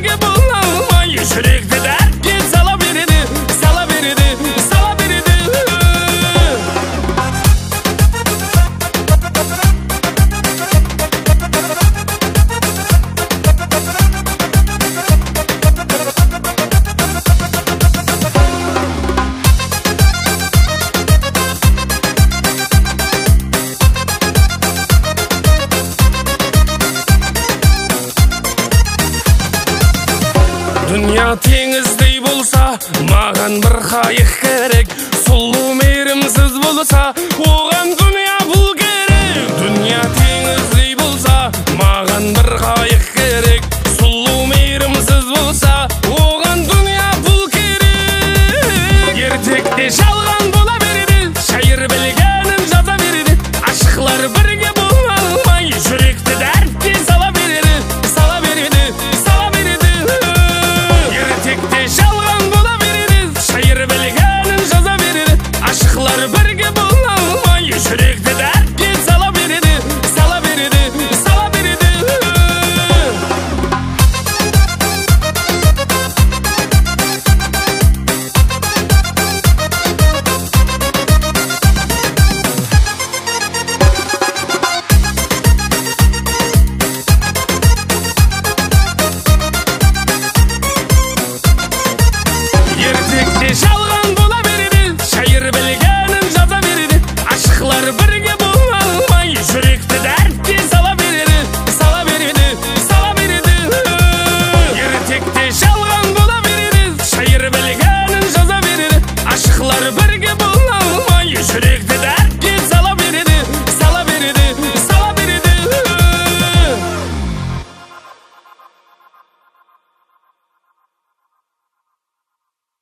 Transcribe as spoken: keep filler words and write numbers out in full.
бірге бола алмай жүректі дәртке сала береді, сала береді, сала береді. Дүния теңіздей болса, маған бір қайық керек. Сұлу мейірімсіз болса, оған дүния бұл керек. Дүния теңіздей болса, маған бір қайық